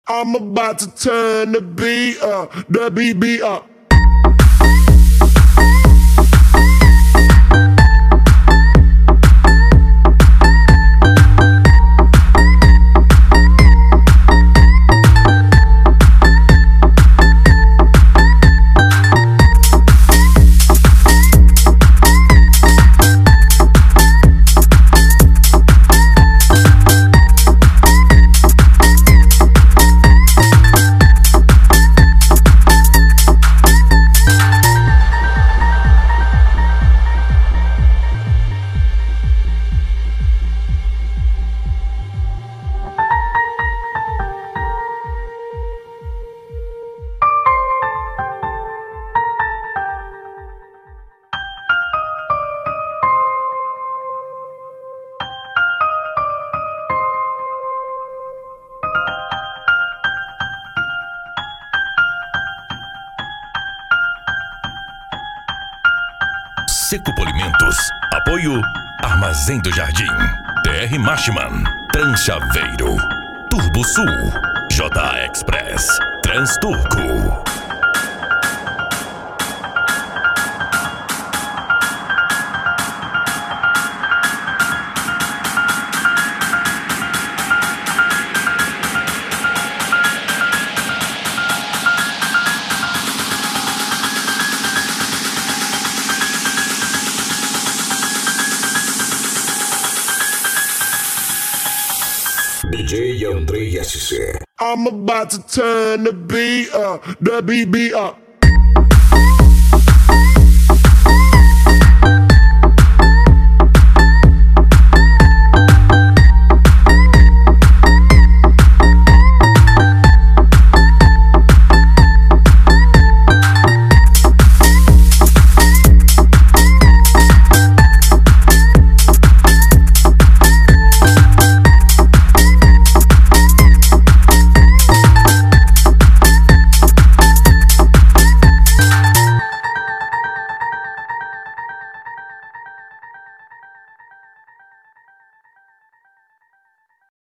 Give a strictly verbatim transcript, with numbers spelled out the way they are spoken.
I'm about to turn the beat up, the beat beat up. Seco Polimentos. Apoio Armazém do Jardim, T R Marchman, Tranchaveiro, Turbo Sul, J Express, Transturco. D J Andrei S C. I'm about to turn the beat up, the beat beat up.